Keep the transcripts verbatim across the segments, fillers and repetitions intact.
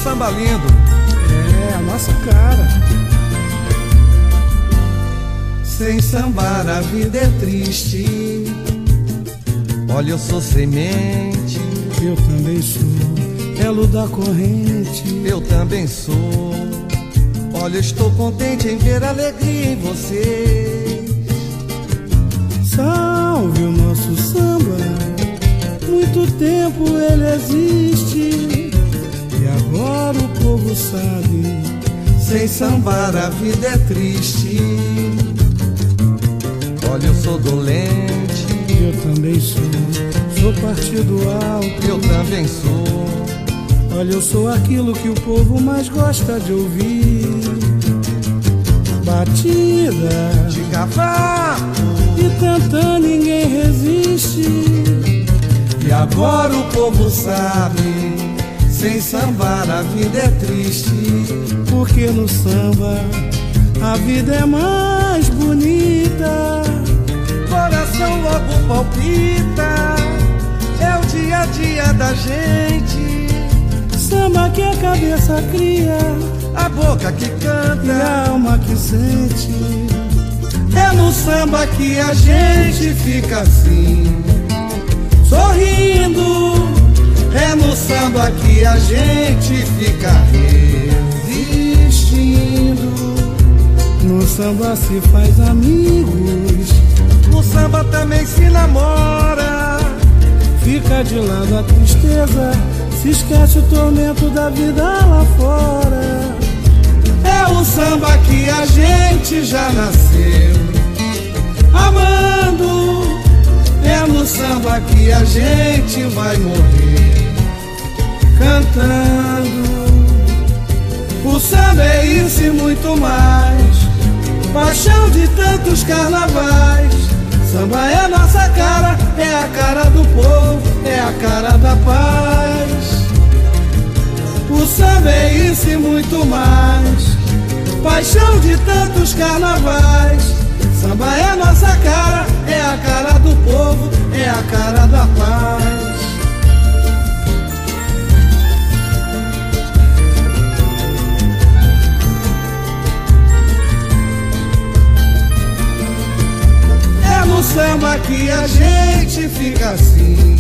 samba lindo. É, a nossa cara. Sem sambar a vida é triste. Olha, eu sou semente. Eu também sou elo da corrente. Eu também sou. Olha, eu estou contente em ver alegria em você. Salve o nosso samba. Muito tempo ele existe e agora o povo sabe. Sem sambar a vida é triste. Olha, eu sou dolente. Eu também sou, sou partido alto. Eu também sou. Olha, eu sou aquilo que o povo mais gosta de ouvir. Batida de cavaco e tantã ninguém resiste. E agora o povo sabe, sem sambar a vida é triste. Porque no samba a vida é mais bonita. Coração logo palpita, é o dia a dia da gente. Samba que a cabeça cria, a boca que canta e a alma que sente. É no samba que a gente fica assim, sorrindo. É no samba que a gente fica resistindo. No samba se faz amigos. No samba também se namora. Fica de lado a tristeza, se esquece o tormento da vida lá fora. É o samba que a gente já nasceu amando. É no samba que a gente vai morrer cantando. O samba é isso e muito mais, paixão de tantos carnavais. Samba é nossa cara, é a cara do povo, é a cara da paz. O samba é isso e muito mais, paixão de tantos carnavais. Samba é nossa cara, é a cara do povo, é a cara da paz. É no samba que a gente fica assim,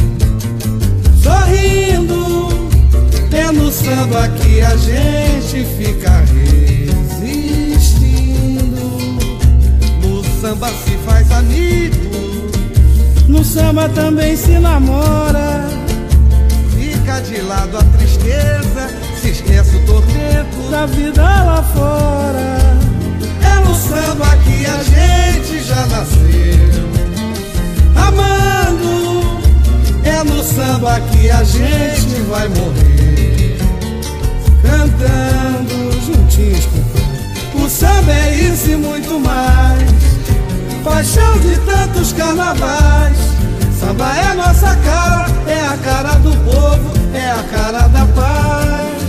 sorrindo. É no samba que a gente fica resistindo. No samba se faz amigo. No samba também se namora. Fica de lado a tristeza, se esquece o tormento da vida lá fora. É no samba que a gente já nasceu amando. É no samba que a gente vai morrer cantando. Juntinhos, compadre. O samba é isso e muito mais, paixão de tantos carnavais. Samba é nossa cara, é a cara do povo, é a cara da paz.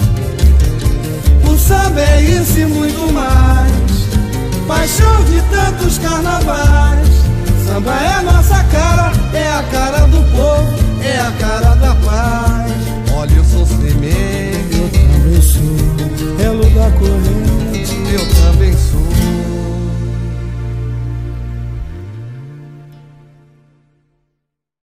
O samba é isso e muito mais, paixão de tantos carnavais.